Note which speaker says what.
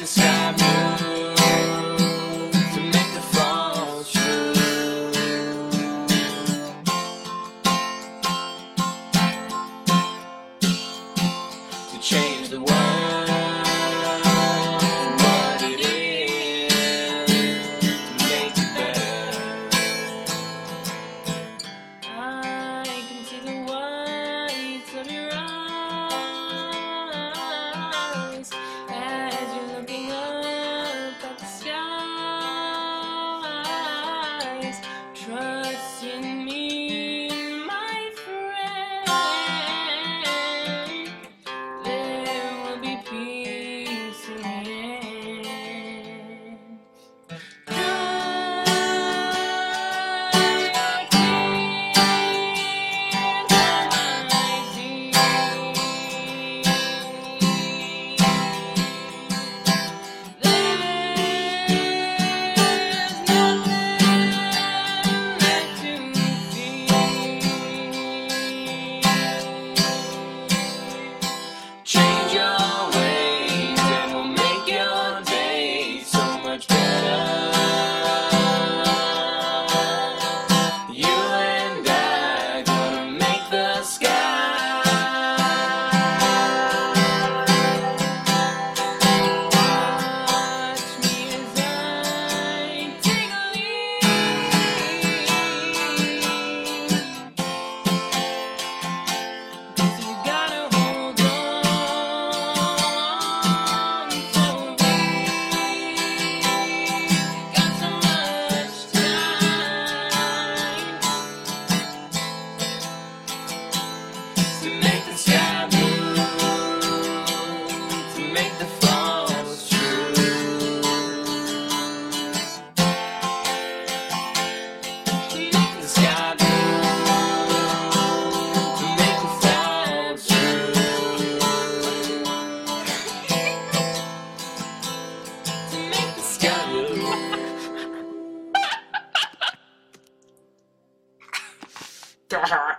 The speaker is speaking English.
Speaker 1: sky blue, to make the fall true, to change the world from what it is, to make it better. I can see the whites of your eyes as you're looking up at the skies. Trust in me, my friend. There will be peace in the end. Change your ways and we'll make your day so much better. You and I gonna make the sky. Watch me as I take a leap. You gotta hold on for me. Got so much time to make the sky blue, to make the falls true, to make the sky blue, to make the falls true, to make the sky blue.